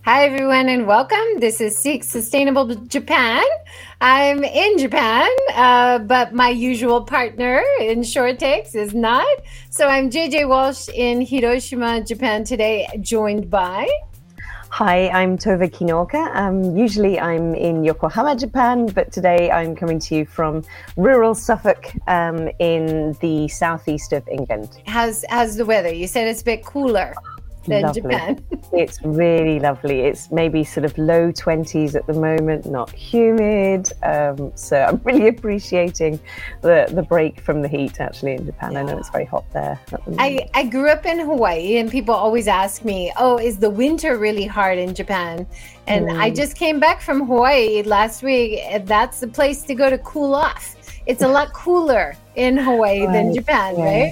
Hi, everyone, and welcome. This is Seek Sustainable Japan. I'm in Japan, but my usual partner in Short Takes is not. So I'm JJ Walsh in Hiroshima, Japan today, joined by... Hi, I'm Tova Kinoka. Usually I'm in Yokohama, Japan, but today I'm coming to you from rural Suffolk in the southeast of England. How's the weather? You said it's a bit cooler than Lovely. Japan. It's really lovely. It's maybe sort of low 20s at the moment, not humid. So I'm really appreciating the break from the heat actually in Japan. Yeah. I know it's very hot there at the moment. I grew up in Hawaii, and people always ask me, oh, is the winter really hard in Japan? And I just came back from Hawaii last week. And that's the place to go to cool off. It's a lot cooler in Hawaii than Japan, right?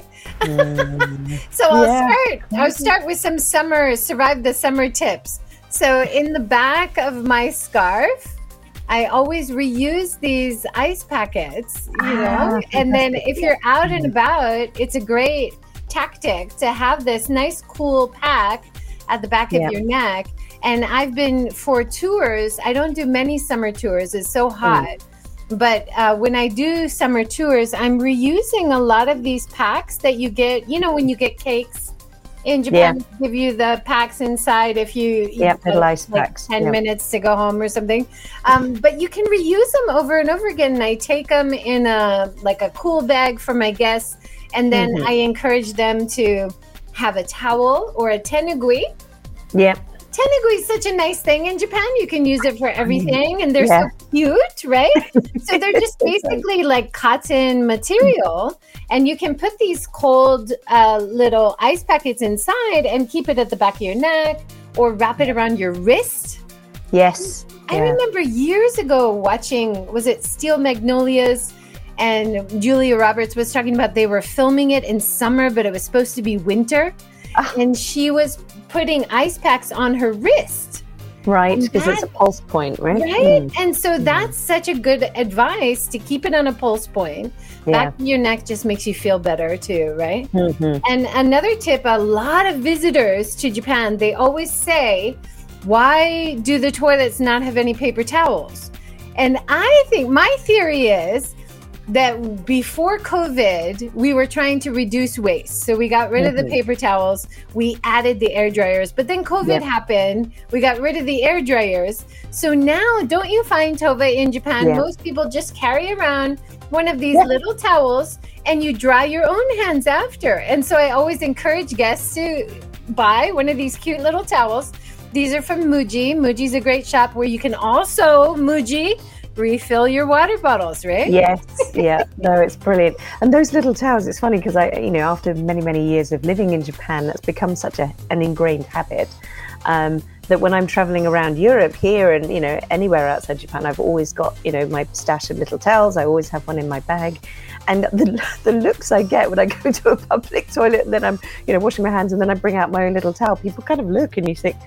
So I'll start with some survive the summer tips. So in the back of my scarf, I always reuse these ice packets, and then if you're out and about, it's a great tactic to have this nice cool pack at the back of your neck. And I've been for tours, I don't do many summer tours, it's so hot. But when I do summer tours, I'm reusing a lot of these packs that you get, when you get cakes in Japan, give you the packs inside if you little ice packs. 10 minutes to go home or something. But you can reuse them over and over again. And I take them in a cool bag for my guests. And then I encourage them to have a towel or a tenugui. Yep. Tenugui is such a nice thing in Japan. You can use it for everything, and they're so cute, right? So they're just basically like cotton material, and you can put these cold little ice packets inside and keep it at the back of your neck or wrap it around your wrist. Yes. I remember years ago watching, was it Steel Magnolias? And Julia Roberts was talking about they were filming it in summer, but it was supposed to be winter. And she was putting ice packs on her wrist. Right, because it's a pulse point, right? Right. And so that's such a good advice to keep it on a pulse point. Back of your neck just makes you feel better too, right? And another tip, a lot of visitors to Japan, they always say, why do the toilets not have any paper towels? And I think my theory is that before COVID, we were trying to reduce waste. So we got rid of the paper towels. We added the air dryers. But then COVID happened. We got rid of the air dryers. So now, don't you find, Tova, in Japan, most people just carry around one of these little towels and you dry your own hands after. And so I always encourage guests to buy one of these cute little towels. These are from Muji. Muji's a great shop where you can also, Muji, refill your water bottles, right? Yes, no, it's brilliant. And those little towels, it's funny because after many years of living in Japan, that's become such an ingrained habit that when I'm traveling around Europe here and, anywhere outside Japan, I've always got, my stash of little towels. I always have one in my bag. And the looks I get when I go to a public toilet and then I'm, washing my hands and then I bring out my own little towel, people kind of look and you think,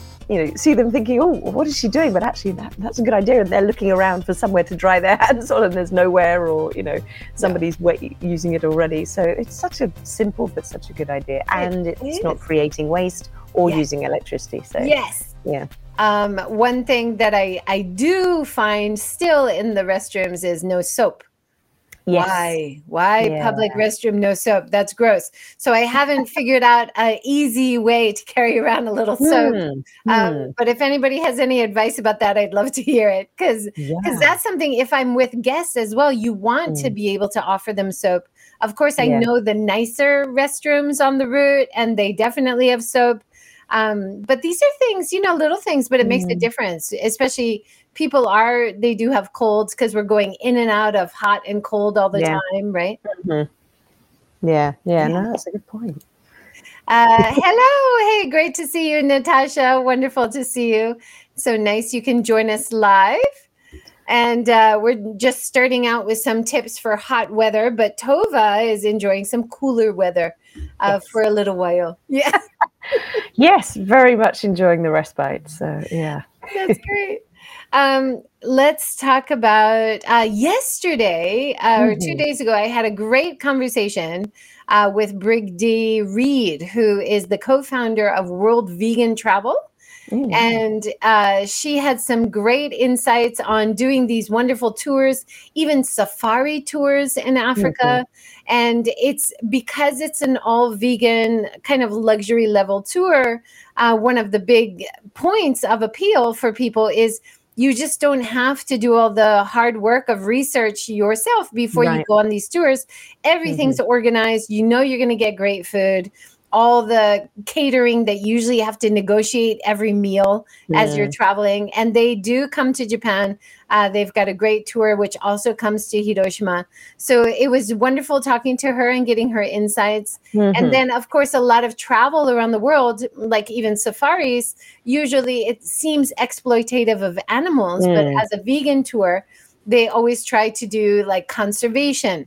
see them thinking, oh, what is she doing? But actually, that's a good idea. And they're looking around for somewhere to dry their hands on, and there's nowhere, or somebody's using it already. So it's such a simple but such a good idea, and it's not creating waste or using electricity. So one thing that I do find still in the restrooms is no soap. Yes. Why public restroom, no soap? That's gross. So I haven't figured out an easy way to carry around a little soap. But if anybody has any advice about that, I'd love to hear it. Because that's something, if I'm with guests as well, you want to be able to offer them soap. Of course, I know the nicer restrooms on the route, and they definitely have soap. But these are things, little things, but it makes a difference, especially people they do have colds because we're going in and out of hot and cold all the time, right? No, that's a good point. Hello. Hey, great to see you, Natasha. Wonderful to see you. So nice you can join us live. And we're just starting out with some tips for hot weather, but Tova is enjoying some cooler weather for a little while. Yeah. Yes, very much enjoying the respite. So, That's great. Let's talk about yesterday or 2 days ago. I had a great conversation with Brig D. Reed, who is the co-founder of World Vegan Travel. And she had some great insights on doing these wonderful tours, even safari tours in Africa. And it's because it's an all vegan kind of luxury level tour. One of the big points of appeal for people is you just don't have to do all the hard work of research yourself before you go on these tours. Everything's organized. You know you're going to get great food. All the catering that you usually have to negotiate every meal as you're traveling. And they do come to Japan. They've got a great tour, which also comes to Hiroshima. So it was wonderful talking to her and getting her insights. And then, of course, a lot of travel around the world, like even safaris, usually it seems exploitative of animals. But as a vegan tour, they always try to do like conservation,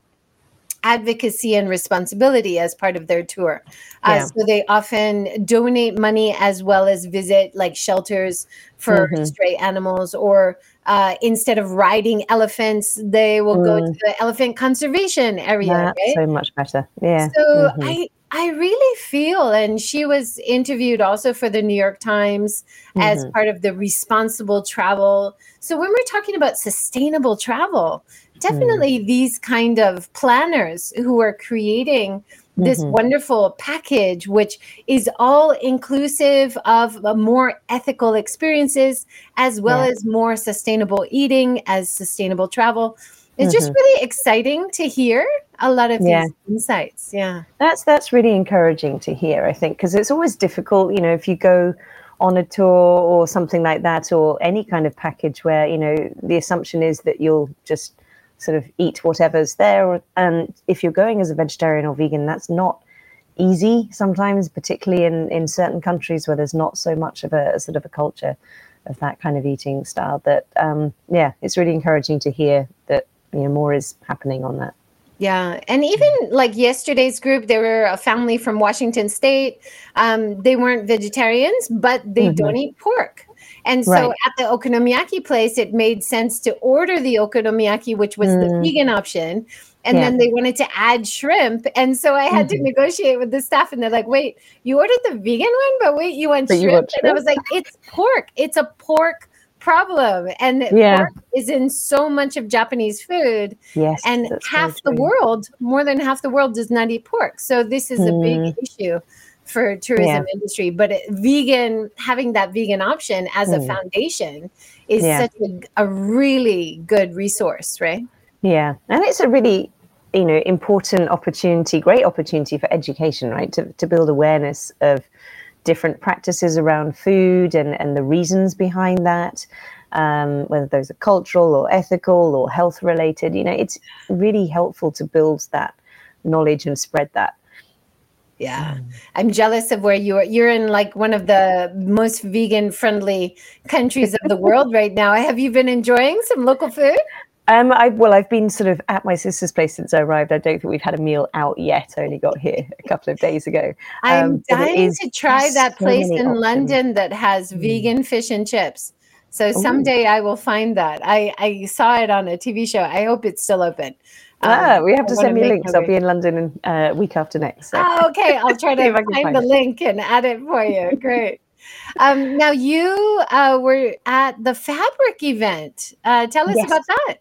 advocacy, and responsibility as part of their tour. So they often donate money as well as visit like shelters for stray animals, or instead of riding elephants, they will go to the elephant conservation area. That's so much better. Yeah. So I really feel, and she was interviewed also for the New York Times as part of the responsible travel. So when we're talking about sustainable travel, definitely these kind of planners who are creating this wonderful package, which is all inclusive of more ethical experiences, as well as more sustainable eating as sustainable travel. It's just really exciting to hear a lot of these insights. Yeah. That's really encouraging to hear, I think, because it's always difficult, you know, if you go on a tour or something like that, or any kind of package where, you know, the assumption is that you'll just sort of eat whatever's there. And if you're going as a vegetarian or vegan, that's not easy sometimes, particularly in certain countries where there's not so much of a sort of a culture of that kind of eating style. That it's really encouraging to hear that, you know, more is happening on that. Yeah. And even like yesterday's group, they were a family from Washington State. They weren't vegetarians, but they don't eat pork. And so at the okonomiyaki place, it made sense to order the okonomiyaki, which was the vegan option. And then they wanted to add shrimp. And so I had to negotiate with the staff. And they're like, wait, you ordered the vegan one, but wait, you want shrimp? And I was like, it's pork. It's a pork problem. And pork is in so much of Japanese food. Yes, and half the world, more than half the world, does not eat pork. So this is a big issue for tourism industry. But having that vegan option as a foundation is such a really good resource, right? Yeah. And it's a really, you know, important opportunity, great opportunity for education, right? To build awareness of different practices around food and the reasons behind that, whether those are cultural or ethical or health related. You know, it's really helpful to build that knowledge and spread that. Yeah. I'm jealous of where you are. You're in like one of the most vegan friendly countries of the world right now. Have you been enjoying some local food? I've been sort of at my sister's place since I arrived. I don't think we've had a meal out yet. I only got here a couple of days ago. I'm dying to try that place in London that has vegan fish and chips. So someday I will find that. I saw it on a TV show. I hope it's still open. We have to send me links. I'll be in London in week after next. So. Oh, okay. I'll try to find the link and add it for you. Great. Now you were at the Fabric event. Tell us about that.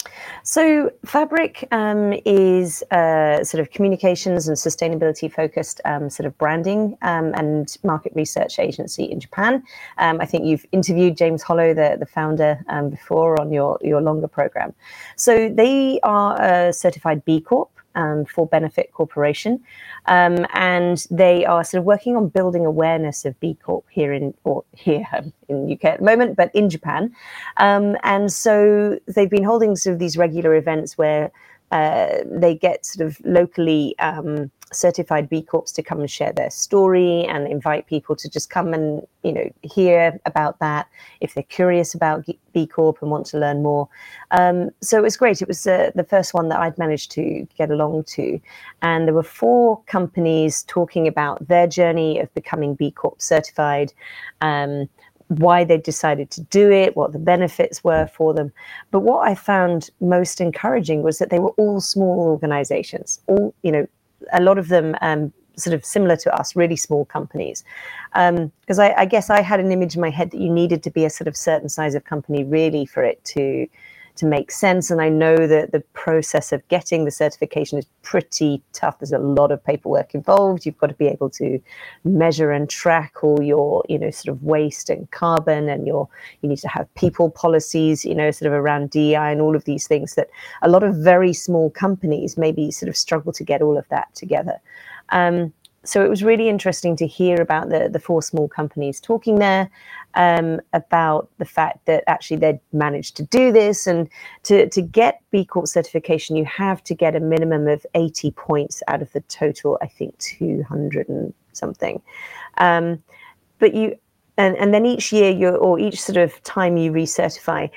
So Fabric is sort of communications and sustainability focused sort of branding and market research agency in Japan. I think you've interviewed James Hollow, the founder, before on your longer program. So they are a certified B Corp. For Benefit Corporation, and they are sort of working on building awareness of B Corp here in UK at the moment, but in Japan. And so they've been holding sort of these regular events where they get sort of locally certified B Corps to come and share their story and invite people to just come and, you know, hear about that if they're curious about B Corp and want to learn more. So it was great. It was the first one that I'd managed to get along to. And there were 4 companies talking about their journey of becoming B Corp certified, why they decided to do it, what the benefits were for them. But what I found most encouraging was that they were all small organizations, all, you know, a lot of them sort of similar to us, really small companies. Because I guess I had an image in my head that you needed to be a sort of certain size of company really for it to make sense. And I know that the process of getting the certification is pretty tough. There's a lot of paperwork involved. You've got to be able to measure and track all your, sort of waste and carbon, and you need to have people policies, sort of around DEI and all of these things that a lot of very small companies maybe sort of struggle to get all of that together. So it was really interesting to hear about the 4 small companies talking there about the fact that actually they'd managed to do this. And to get B Corp certification, you have to get a minimum of 80 points out of the total, I think 200 and something. But and then each year or each sort of time you recertify,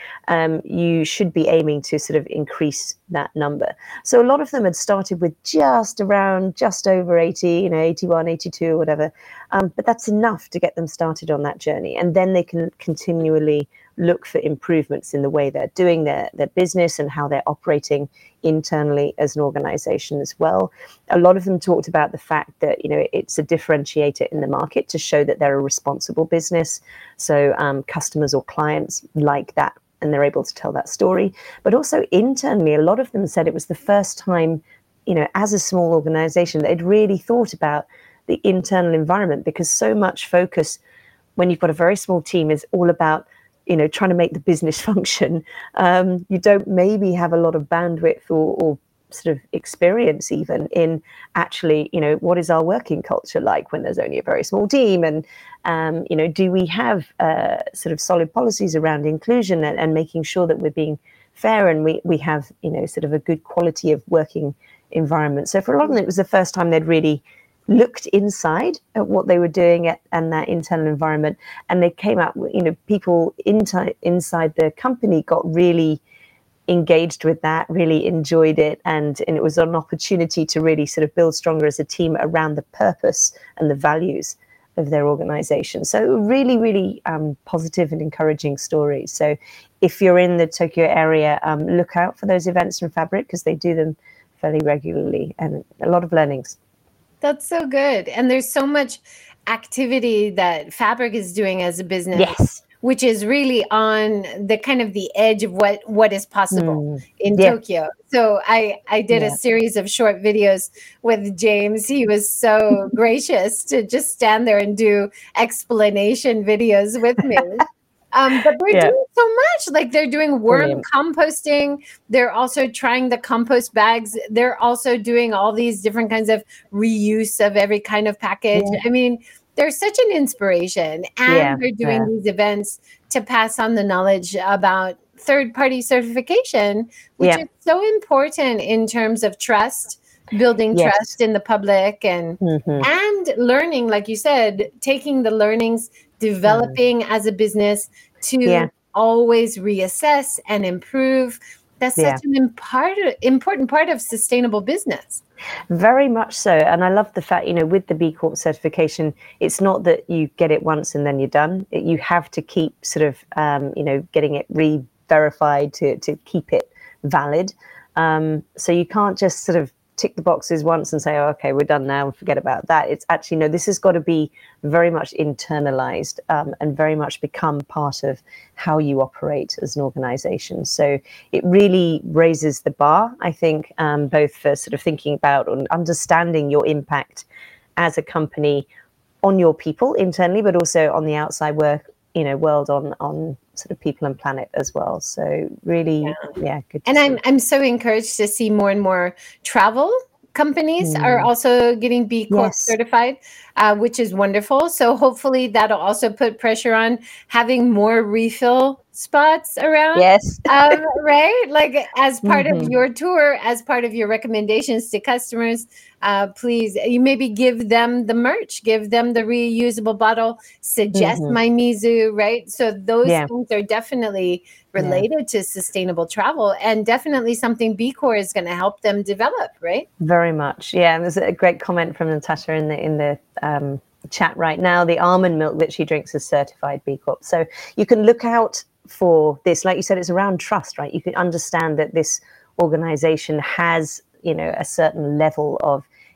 you should be aiming to sort of increase that number. So a lot of them had started with just over 80, 81, 82 or whatever. But that's enough to get them started on that journey. And then they can continually look for improvements in the way they're doing their business and how they're operating internally as an organization as well. A lot of them talked about the fact that, it's a differentiator in the market to show that they're a responsible business. So customers or clients like that, and they're able to tell that story. But also internally, a lot of them said it was the first time, as a small organization, they'd really thought about the internal environment, because so much focus when you've got a very small team is all about trying to make the business function. You don't maybe have a lot of bandwidth or sort of experience even in actually, what is our working culture like when there's only a very small team? And, do we have sort of solid policies around inclusion and making sure that we're being fair and we have, sort of a good quality of working environment. So for a lot of them, it was the first time they'd really looked inside at what they were doing and that internal environment, and they came out, people inside the company got really engaged with that, really enjoyed it, and it was an opportunity to really sort of build stronger as a team around the purpose and the values of their organization. So really, really positive and encouraging stories. So if you're in the Tokyo area, look out for those events from Fabric, because they do them fairly regularly, and a lot of learnings. That's so good. And there's so much activity that Fabric is doing as a business, yes, which is really on the kind of the edge of what is possible in Tokyo. So I did a series of short videos with James. He was so gracious to just stand there and do explanation videos with me. But they're doing so much. Like, they're doing worm composting. They're also trying the compost bags. They're also doing all these different kinds of reuse of every kind of package. I mean, they're such an inspiration. And they're doing these events to pass on the knowledge about third-party certification, which is so important in terms of trust, building trust in the public, and learning, like you said, taking the learnings, developing as a business to always reassess and improve. That's such an important part of sustainable business. Very much so. And I love the fact, with the B Corp certification, it's not that you get it once and then you're done. You have to keep sort of, getting it re-verified to keep it valid. So you can't just sort of tick the boxes once and say, oh, okay, we're done now and forget about that. It's actually, no, this has got to be very much internalized and very much become part of how you operate as an organization. So it really raises the bar, I think, both for sort of thinking about and understanding your impact as a company on your people internally, but also on the outside world on sort of people and planet as well. So really, good. And I'm so encouraged to see more and more travel companies are also getting B Corp certified, which is wonderful. So hopefully that'll also put pressure on having more refill spots around. Yes. Right? Like, as part of your tour, as part of your recommendations to customers, please, you maybe give them the merch, give them the reusable bottle, suggest my Mizu, right? So those things are definitely related to sustainable travel, and definitely something B Corp is going to help them develop, right? Very much. Yeah. And there's a great comment from Natasha in the chat right now. The almond milk that she drinks is certified B Corp. So you can look out for this. Like you said, it's around trust, right? You can understand that this organization has, a certain level of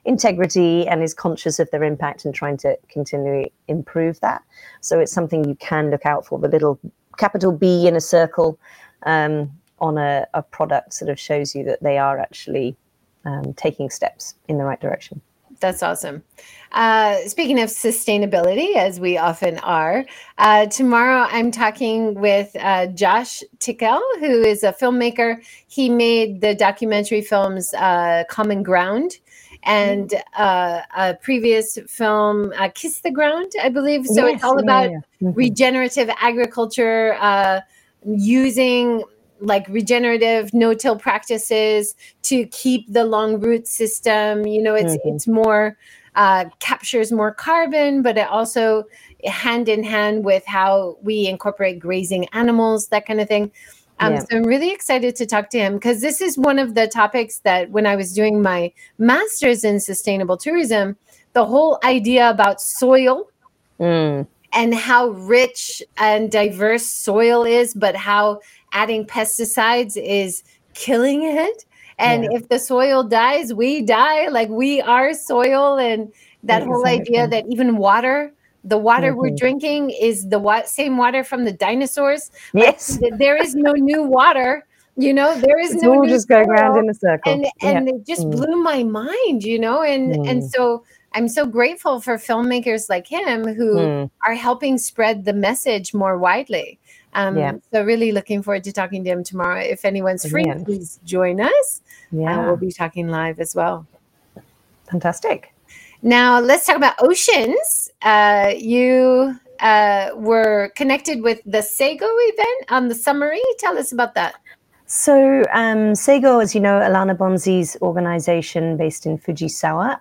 integrity and is conscious of their impact and trying to continually improve that. So it's something you can look out for. The little capital B in a circle on a product sort of shows you that they are actually taking steps in the right direction. That's awesome. Speaking of sustainability, as we often are, tomorrow I'm talking with Josh Tickell, who is a filmmaker. He made the documentary films Common Ground and a previous film, Kiss the Ground, I believe. So Yes, it's all about Mm-hmm. regenerative agriculture, using like regenerative no-till practices to keep the long root system. You know, it's more captures more carbon, but it also hand in hand with how we incorporate grazing animals, that kind of thing. So I'm really excited to talk to him because this is one of the topics that when I was doing my master's in sustainable tourism, the whole idea about soil and how rich and diverse soil is, but how adding pesticides is killing it. And if the soil dies, we die. Like we are soil. And that whole idea that even water, the water we're drinking is the same water from the dinosaurs. Yes. Like, there is no new water. You know, there is It's no all new just going around in a circle. and it just blew my mind, you know, and so I'm so grateful for filmmakers like him who are helping spread the message more widely. So really looking forward to talking to him tomorrow. If anyone's free, please join us. We'll be talking live as well. Fantastic. Now let's talk about oceans. You were connected with the SEGO event on the Summary. Tell us about that. So SEGO, as you know, Alana Bonzi's organization based in Fujisawa.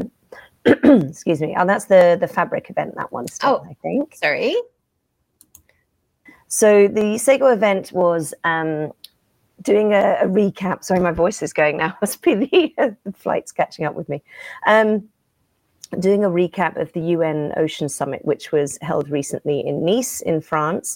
Excuse me. Oh, that's the fabric event, that one still, I think. Sorry. So the SEGO event was doing a recap. Sorry, my voice is going now. Must be the flight's catching up with me. Doing a recap of the UN Ocean Summit, which was held recently in Nice in France,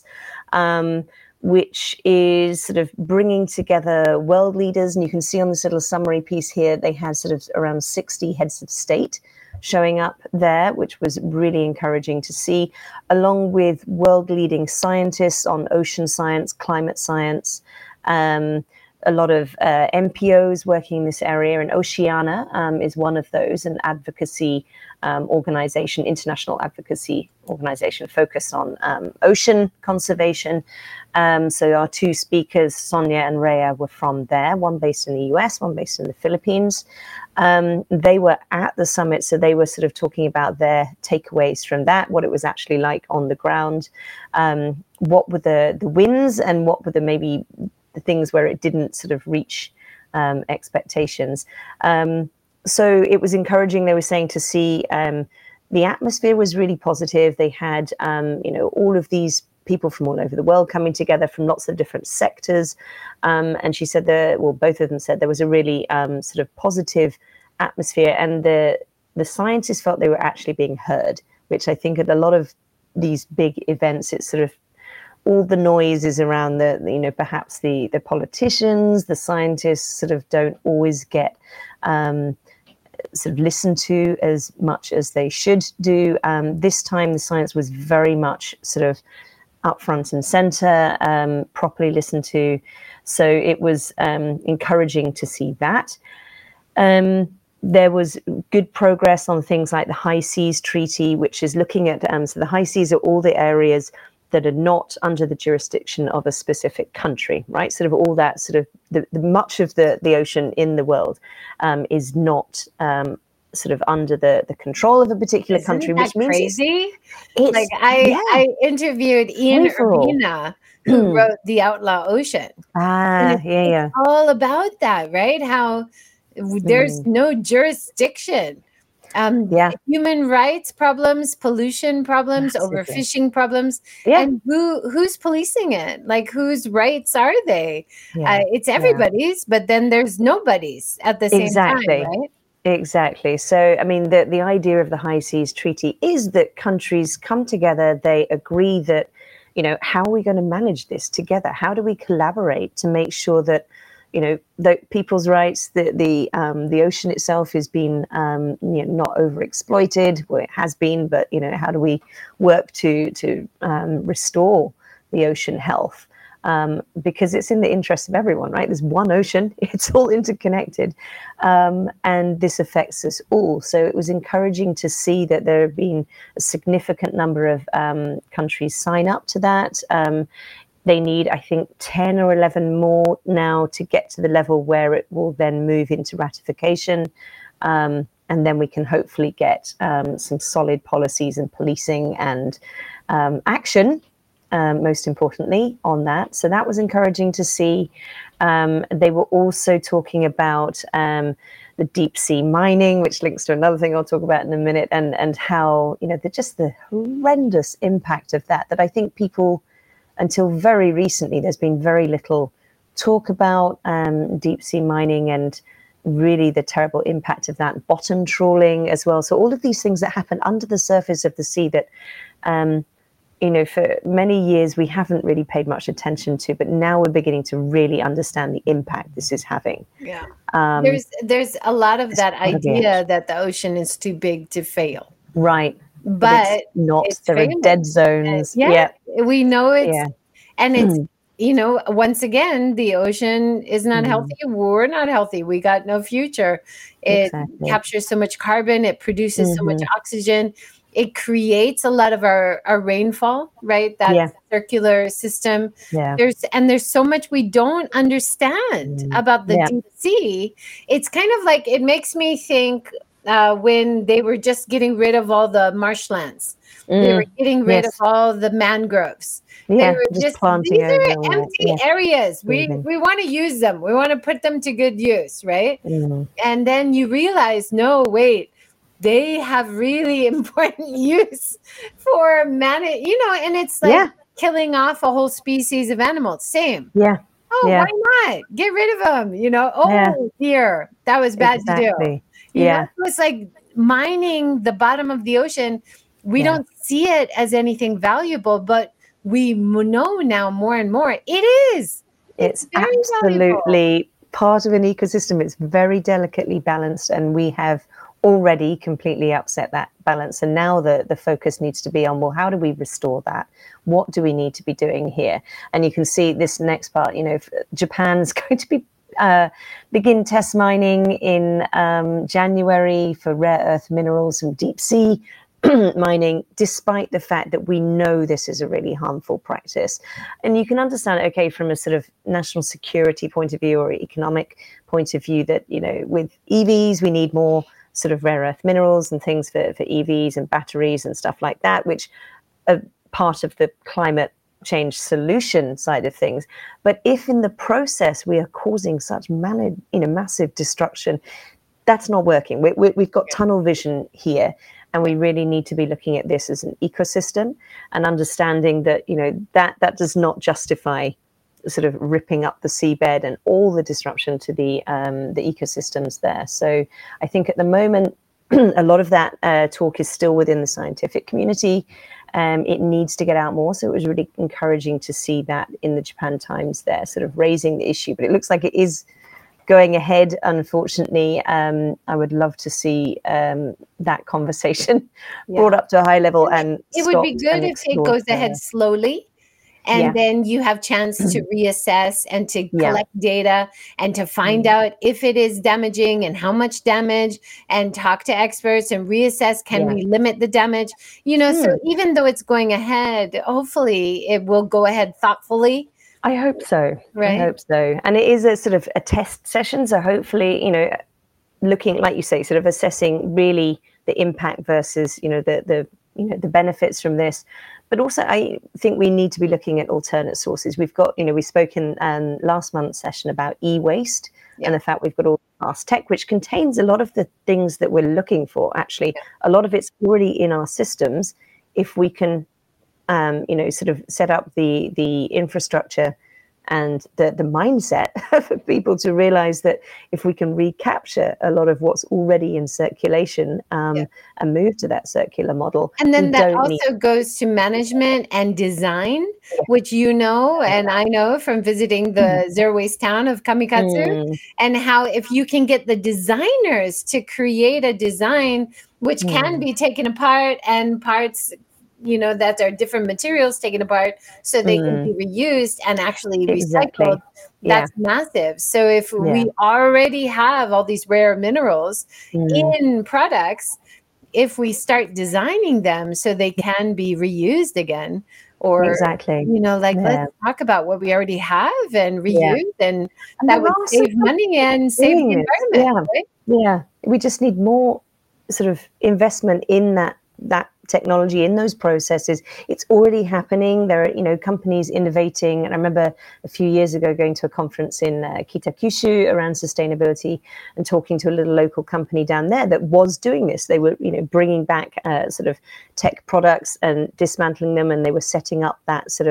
which is sort of bringing together world leaders. And you can see on this little summary piece here, they had sort of around 60 heads of state showing up there, which was really encouraging to see, along with world-leading scientists on ocean science, climate science, a lot of NPOs working in this area, and Oceana is one of those, an advocacy organization, international advocacy organization focused on ocean conservation. So our two speakers, Sonia and Rhea, were from there, one based in the US, one based in the Philippines. They were at the summit, so they were sort of talking about their takeaways from that, what it was actually like on the ground, what were the wins and what were the things where it didn't sort of reach expectations. So it was encouraging, they were saying, to see the atmosphere was really positive. They had, all of these people from all over the world coming together from lots of different sectors. And she said both of them said there was a really sort of positive atmosphere, and the scientists felt they were actually being heard, which I think at a lot of these big events, it's sort of all the noise is around perhaps the politicians, the scientists sort of don't always get sort of listened to as much as they should do. This time the science was very much sort of up front and center, properly listened to. So it was encouraging to see that. There was good progress on things like the High Seas Treaty, which is looking at, so the high seas are all the areas that are not under the jurisdiction of a specific country, right? Sort of all that sort of the much of the ocean in the world is not sort of under the control of a particular country, which means crazy. Like I interviewed Ian Urbina, who wrote The Outlaw Ocean. It's all about that, right? How there's no jurisdiction. Human rights problems, pollution problems, overfishing problems, and who's policing it? Like, whose rights are they? It's everybody's, but then there's nobody's at the same time, right? Exactly. So, I mean, the idea of the High Seas Treaty is that countries come together, they agree that, how are we going to manage this together? How do we collaborate to make sure that, the people's rights, the ocean itself has been not overexploited. Well, it has been, but how do we work to restore the ocean health? Because it's in the interest of everyone, right? There's one ocean, it's all interconnected, and this affects us all. So it was encouraging to see that there have been a significant number of countries sign up to that. They need, I think, 10 or 11 more now to get to the level where it will then move into ratification. And then we can hopefully get some solid policies and policing and action, most importantly, on that. So that was encouraging to see. They were also talking about the deep sea mining, which links to another thing I'll talk about in a minute, and how, just the horrendous impact of that I think people, until very recently, there's been very little talk about deep sea mining and really the terrible impact of that, bottom trawling as well. So all of these things that happen under the surface of the sea that, for many years we haven't really paid much attention to, but now we're beginning to really understand the impact this is having. Yeah. There's a lot of that idea that the ocean is too big to fail. Right. But it's not. There are dead zones. We know it's, and it's, once again, the ocean is not healthy. We're not healthy. We got no future. It captures so much carbon. It produces so much oxygen. It creates a lot of our rainfall, right? That circular system. Yeah. There's so much we don't understand about the deep sea. It's kind of like, it makes me think when they were just getting rid of all the marshlands. They were getting rid of all the mangroves. They were just planting. These are empty areas. We want to use them. We want to put them to good use, right? And then you realize, no, wait, they have really important use for and it's like killing off a whole species of animals. Same. Yeah. Oh, why not? Get rid of them, Oh, dear, that was bad to do. It's like mining the bottom of the ocean. We don't see it as anything valuable, but we know now more and more it is. It's absolutely part of an ecosystem. It's very delicately balanced, and we have already completely upset that balance. And now the focus needs to be on, well, how do we restore that? What do we need to be doing here? And you can see this next part, Japan's going to be begin test mining in January for rare earth minerals and deep sea mining, despite the fact that we know this is a really harmful practice. And you can understand, okay, from a sort of national security point of view or economic point of view, that, with EVs, we need more sort of rare earth minerals and things for EVs and batteries and stuff like that, which are part of the climate change solution side of things. But if in the process we are causing such massive destruction, that's not working. We've got tunnel vision here, and we really need to be looking at this as an ecosystem and understanding that that does not justify sort of ripping up the seabed and all the disruption to the ecosystems there. So I think at the moment a lot of that talk is still within the scientific community. It needs to get out more. So it was really encouraging to see that in the Japan Times there, sort of raising the issue. But it looks like it is going ahead, unfortunately. I would love to see that conversation brought up to a high level. And it would be good if it goes ahead slowly. And then you have chance to reassess and to collect data and to find out if it is damaging and how much damage, and talk to experts and reassess, can we limit the damage? So even though it's going ahead, hopefully it will go ahead thoughtfully. I hope so. Right? I hope so. And it is a sort of a test session. So hopefully, looking, like you say, sort of assessing really the impact versus, the benefits from this. But also, I think we need to be looking at alternate sources. We've got, we spoke in last month's session about e-waste and the fact we've got all Fast Tech, which contains a lot of the things that we're looking for. Actually, a lot of it's already in our systems. If we can, sort of set up the infrastructure and the mindset for people to realize that if we can recapture a lot of what's already in circulation and move to that circular model. And then that also goes to management and design, which and I know from visiting the zero waste town of Kamikatsu, and how if you can get the designers to create a design which can be taken apart and parts that are different materials taken apart so they can be reused and actually recycled. That's massive. So if we already have all these rare minerals in products, if we start designing them so they can be reused again, or let's talk about what we already have and reuse, and that would save money and save the environment. Right? We just need more sort of investment in that technology, in those processes. It's already happening. There are companies innovating, and I remember a few years ago going to a conference in Kitakyushu around sustainability and talking to a little local company down there that was doing this. They were bringing back sort of tech products and dismantling them, and they were setting up that sort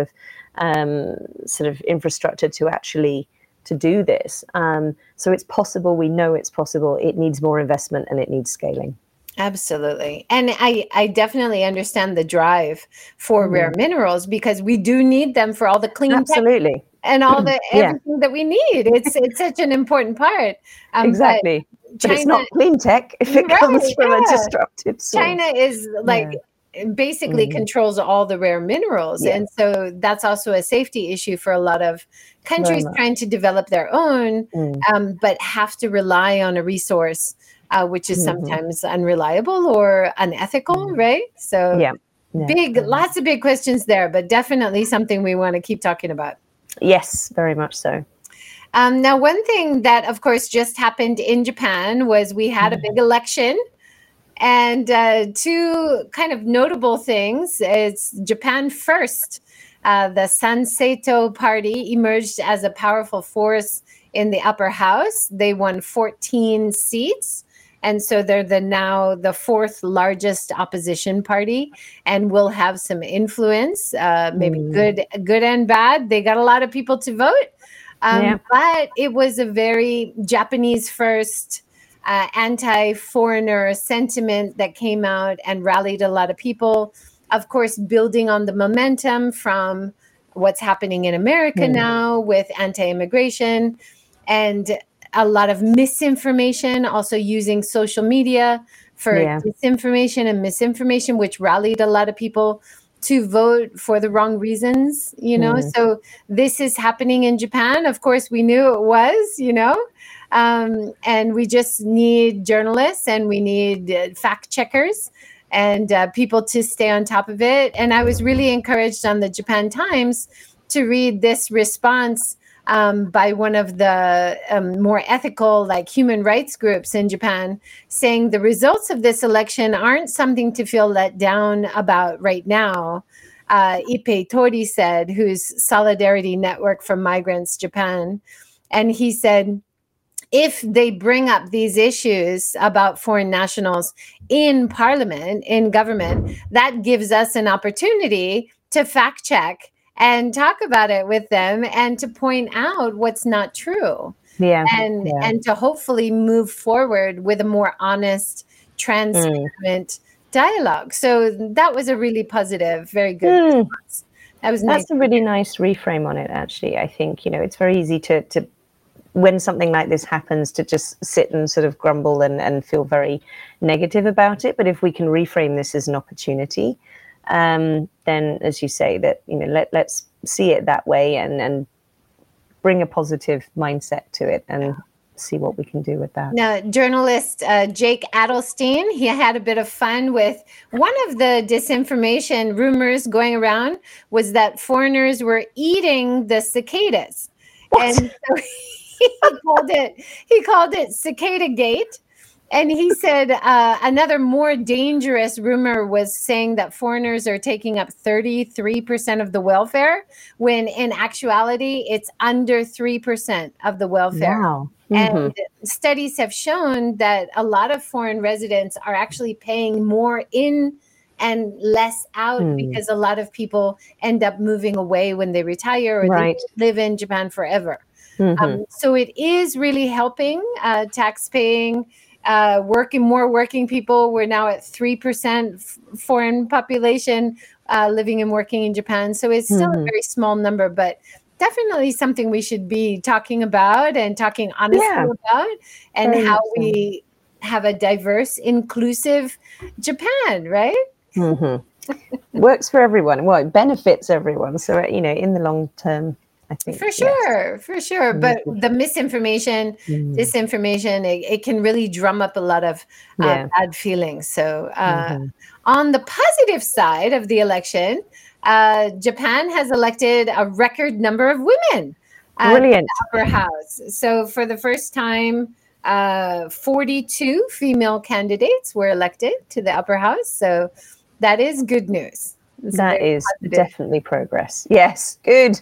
of infrastructure to do this. So it's possible. We know it's possible. It needs more investment and it needs scaling. Absolutely. And I definitely understand the drive for rare minerals, because we do need them for all the clean tech and all the everything that we need. It's such an important part. Exactly. But it's not clean tech if it comes from a disruptive source. China is basically controls all the rare minerals. And so that's also a safety issue for a lot of countries trying to develop their own, but have to rely on a resource which is sometimes unreliable or unethical, right? So lots of big questions there, but definitely something we want to keep talking about. Yes, very much so. Now, one thing that, of course, just happened in Japan was we had a big election. And two kind of notable things. It's Japan First. The Sanseito Party emerged as a powerful force in the upper house. They won 14 seats. And so they're now the fourth largest opposition party, and will have some influence, maybe good and bad. They got a lot of people to vote, but it was a very Japanese first, anti-foreigner sentiment that came out and rallied a lot of people. Of course, building on the momentum from what's happening in America now with anti-immigration, and a lot of misinformation, also using social media for disinformation and misinformation, which rallied a lot of people to vote for the wrong reasons, So this is happening in Japan. Of course, we knew it was, and we just need journalists, and we need fact checkers and people to stay on top of it. And I was really encouraged on the Japan Times to read this response by one of the more ethical, human rights groups in Japan, saying the results of this election aren't something to feel let down about right now. Ippei Tori said, who's Solidarity Network for Migrants Japan. And he said, if they bring up these issues about foreign nationals in parliament, in government, that gives us an opportunity to fact check and talk about it with them, and to point out what's not true, and to hopefully move forward with a more honest, transparent dialogue. So that was a really positive, very good response. That's a really nice reframe on it, actually. I think it's very easy to when something like this happens to just sit and sort of grumble and feel very negative about it. But if we can reframe this as an opportunity, then, as you say, that let's see it that way and bring a positive mindset to it and see what we can do with that. Now, journalist Jake Adelstein, he had a bit of fun with one of the disinformation rumors going around was that foreigners were eating the cicadas. What? And so he called it Cicada Gate. And he said another more dangerous rumor was saying that foreigners are taking up 33% of the welfare, when in actuality, it's under 3% of the welfare. Wow. And studies have shown that a lot of foreign residents are actually paying more in and less out because a lot of people end up moving away when they retire or they live in Japan forever. So it is really helping tax paying, more working people. We're now at 3% foreign population living and working in Japan. So it's still a very small number, but definitely something we should be talking about and talking honestly about, and how we have a diverse, inclusive Japan, right? Works for everyone. Well, it benefits everyone. So, in the long term, I think. For sure. But the misinformation, disinformation, it can really drum up a lot of bad feelings. So on the positive side of the election, Japan has elected a record number of women to the upper house. So for the first time, 42 female candidates were elected to the upper house. So that is good news. That is definitely progress. Yes, good.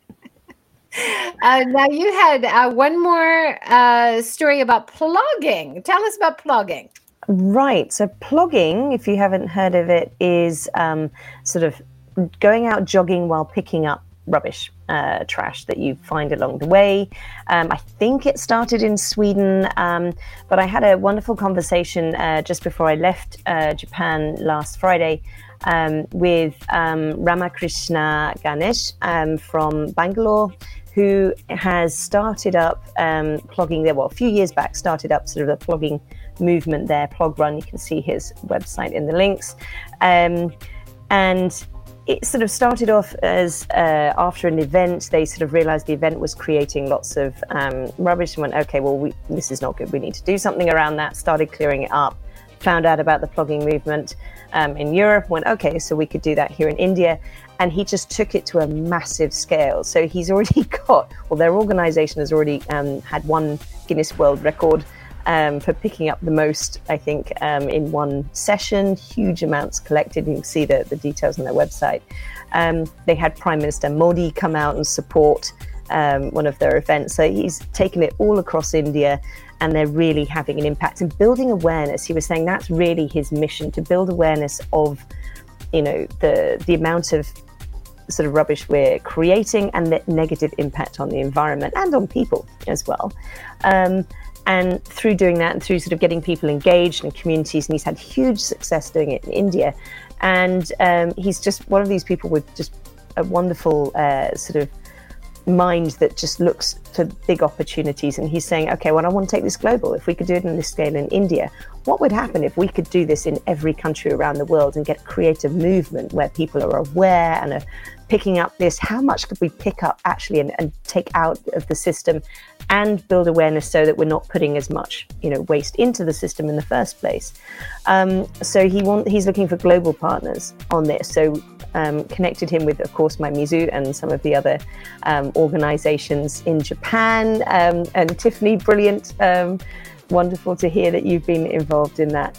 Now you had one more story about plogging. Tell us about plogging. Right. So plogging, if you haven't heard of it, is sort of going out jogging while picking up rubbish, trash that you find along the way. I think it started in Sweden, but I had a wonderful conversation just before I left Japan last Friday with Ramakrishna Ganesh from Bangalore, who has started up plogging there. Well, a few years back, started up sort of the plogging movement there, Plog Run. You can see his website in the links. And it sort of started off as after an event, they sort of realized the event was creating lots of rubbish and went, okay, well, this is not good. We need to do something around that. Started clearing it up, found out about the plogging movement in Europe, went, okay, so we could do that here in India. And he just took it to a massive scale. So he's already got, well, their organization has already had one Guinness World Record for picking up the most, I think, in one session. Huge amounts collected. You can see the details on their website. They had Prime Minister Modi come out and support one of their events. So he's taken it all across India, and they're really having an impact and building awareness. He was saying that's really his mission, to build awareness of, the amount of sort of rubbish we're creating and the negative impact on the environment and on people as well. And through doing that and through sort of getting people engaged in communities, and he's had huge success doing it in India. And he's just one of these people with just a wonderful sort of mind that just looks for big opportunities. And he's saying, okay, well, I want to take this global. If we could do it on this scale in India, what would happen if we could do this in every country around the world and create a movement where people are aware and are picking up this? How much could we pick up actually and take out of the system and build awareness so that we're not putting as much, waste into the system in the first place? So he's looking for global partners on this. So connected him with, of course, Mamizu and some of the other organizations in Japan. And Tiffany, brilliant. Wonderful to hear that you've been involved in that.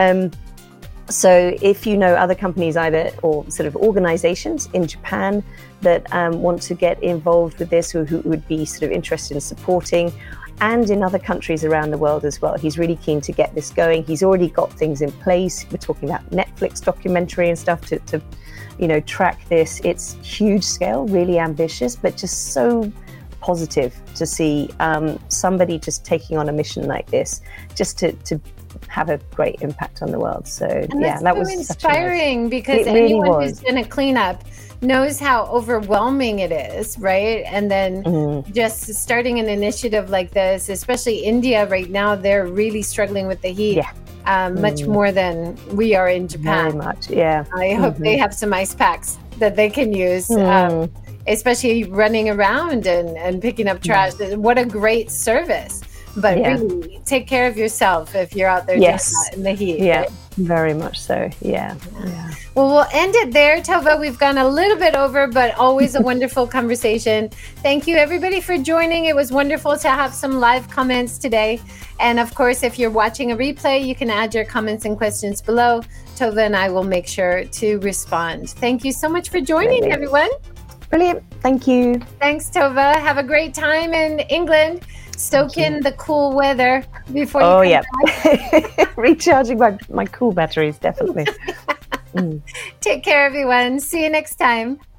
So if you know other companies either or sort of organizations in Japan that want to get involved with this, who would be sort of interested in supporting, and in other countries around the world as well, he's really keen to get this going. He's already got things in place. We're talking about Netflix documentary and stuff to track this. It's huge scale, really ambitious, but just so positive to see somebody just taking on a mission like this, just to have a great impact on the world. So that was inspiring, because anyone who's done a cleanup knows how overwhelming it is, right? And then just starting an initiative like this, especially India right now, they're really struggling with the heat. Much more than we are in Japan. Very much, yeah. I hope they have some ice packs that they can use, especially running around and picking up trash. What a great service. But really, take care of yourself if you're out there doing that in the heat. Yeah, right? Very much so. Yeah. Well, we'll end it there, Tova. We've gone a little bit over, but always a wonderful conversation. Thank you, everybody, for joining. It was wonderful to have some live comments today. And of course, if you're watching a replay, you can add your comments and questions below. Tova and I will make sure to respond. Thank you so much for joining, everyone. Brilliant. Thank you. Thanks, Tova. Have a great time in England. Soak in the cool weather before you come back. Recharging my cool batteries, definitely. Take care, everyone. See you next time.